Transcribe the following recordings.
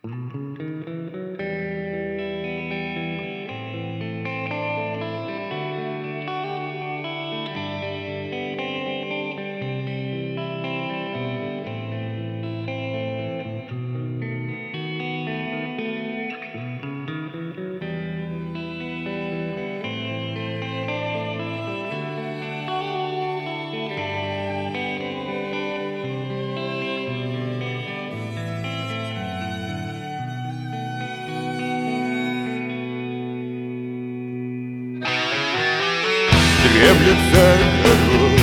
Дремлется горой,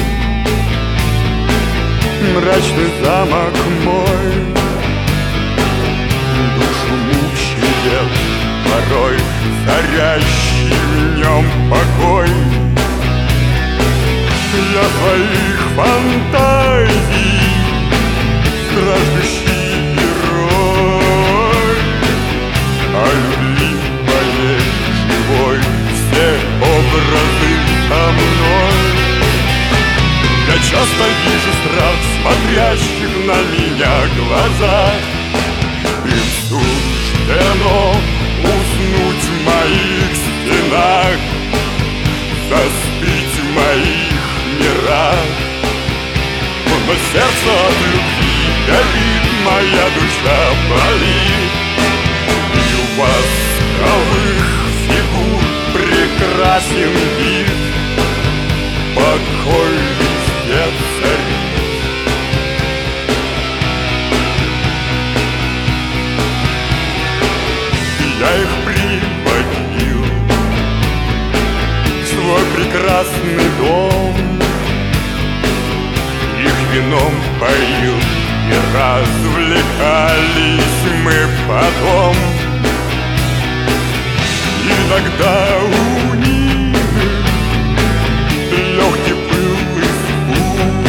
мрачный замок мой, душу мучает порой царящий в нем покой. Для твоих фантазий страждущий герой, о любви моей живой все образы со мной. Я часто вижу страх в смотрящих на меня глазах. Им суждено уснуть в моих стенах, заспить в моих мирах. Но сердце от любви горит, моя душа болит. И у восковых фигур прекрасен вид, покой везде царит. Я их приводил в свой прекрасный дом, их вином поил, и развлекались мы потом. Иногда у них легкий был испуг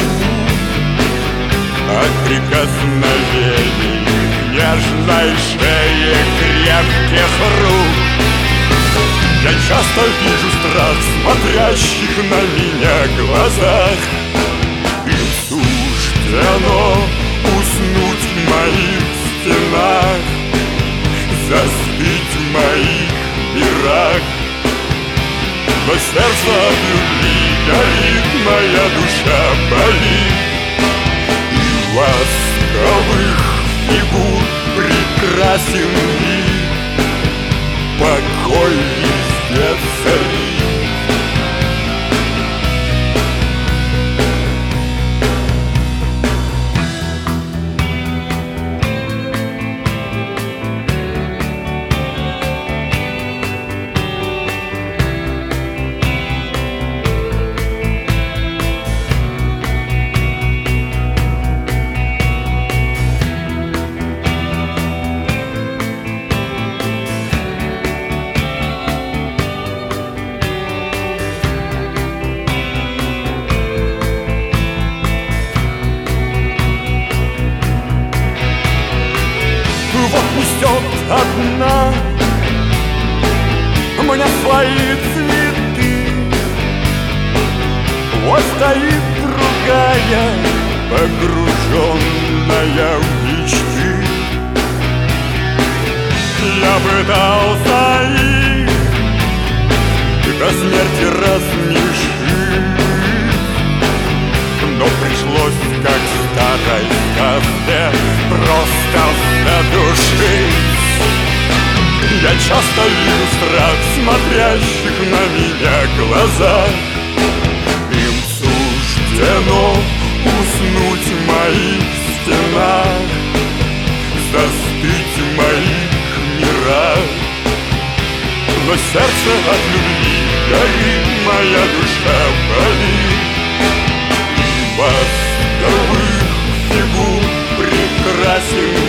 от прикосновений нежной шеи крепких рук. Я часто вижу страх в смотрящих на меня глазах. Им суждено уснуть в моих стенах, заспить в моих мирах. Но сердце от любви горит, моя душа болит. И восковых фигур прекрасен вид, покой везде царит. Вот несет одна мне свои цветы, вот стоит другая, погруженная в мечты. Я пытался их до смерти рассмешить, но пришлось, как в старой сказке, просто задушить. Я часто вижу страх в смотрящих на меня глазах. Им суждено уснуть в моих стенах, застыть в моих мирах. Но сердце от любви горит, моя душа болит. И восковых фигур прекрасен